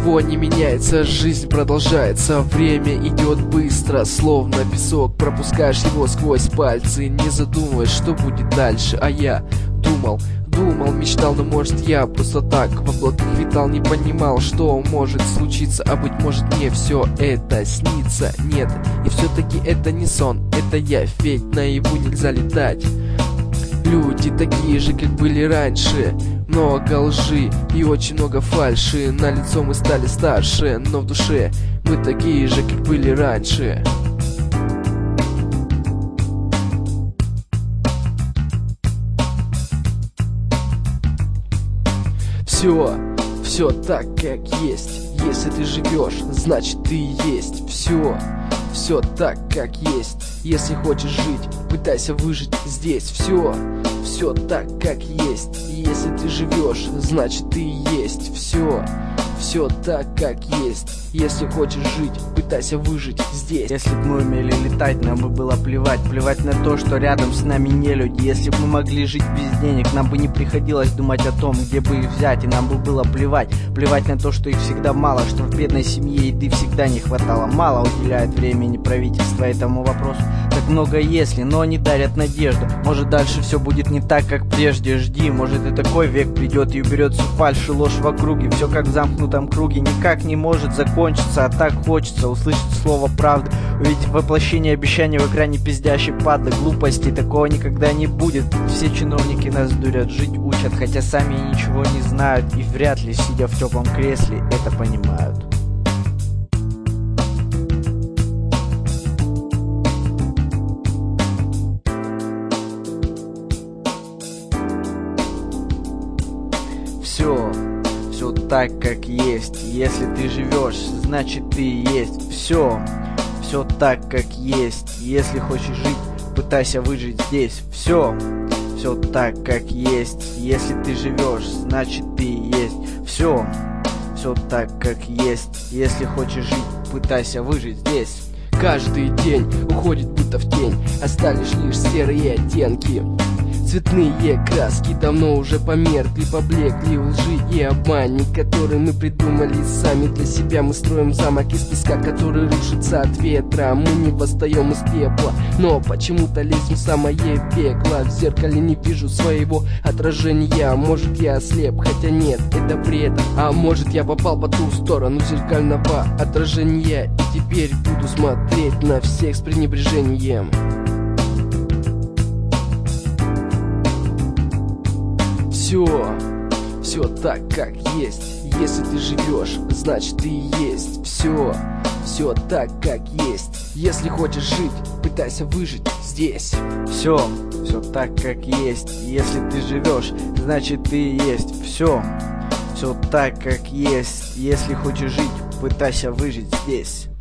Ничего не меняется, жизнь продолжается. Время идет быстро, словно песок. Пропускаешь его сквозь пальцы, не задумываясь, что будет дальше. А я думал, мечтал, но может я просто так в облаках витал, не понимал, что может случиться. А быть может мне все это снится. Нет, и все-таки это не сон, это я, ведь наяву нельзя летать. Люди такие же, как были раньше. Много лжи и очень много фальши. На лицо мы стали старше, но в душе мы такие же, как были раньше. Все так, как есть. Если ты живешь, значит ты и есть. Все так, как есть. Если хочешь жить, пытайся выжить здесь. Все так, как есть. Если ты живешь, значит ты и есть. Все так, как есть. Если хочешь жить, пытайся выжить здесь. Если бы мы умели летать, нам бы было плевать. Плевать на то, что рядом с нами не люди. Если бы мы могли жить без денег, нам бы не приходилось думать о том, где бы их взять. И нам бы было плевать. Плевать на то, что их всегда мало, что в бедной семье еды всегда не хватало. Мало уделяет времени правительство этому вопросу. Так много если, но они дарят надежду. Может дальше все будет не так, как прежде. Жди, может и такой век придет и уберет всю фальшь и ложь в округе. Все как в замкнутом круге, никак не может закончиться. А так хочется услышать слово правды, увидеть воплощение обещаний в экране пиздящей падлы. Глупости такого никогда не будет. Все чиновники нас дурят, жить учат, хотя сами ничего не знают. И вряд ли, сидя в теплом кресле, это понимают. Все так, как есть. Если ты живешь, значит ты и есть. Все так, как есть. Если хочешь жить, пытайся выжить здесь. Все так, как есть. Если ты живешь, значит ты и есть. Все так, как есть. Если хочешь жить, пытайся выжить здесь. Каждый день уходит будто в тень, остались лишь серые оттенки. Цветные краски давно уже померкли, поблекли в лжи и обмане, которые мы придумали сами для себя. Мы строим замок из песка, который рушится от ветра. Мы не восстаем из пепла, но почему-то лезем в самое пекло. В зеркале не вижу своего отражения. Может я ослеп, хотя нет, это бред. А может я попал по ту сторону зеркального отражения, и теперь буду смотреть на всех с пренебрежением. Все так, как есть. Если ты живешь, значит ты и есть. Все так, как есть. Если хочешь жить, пытайся выжить здесь. Все так, как есть. Если ты живешь, значит ты и есть. Все так, как есть. Если хочешь жить, пытайся выжить здесь.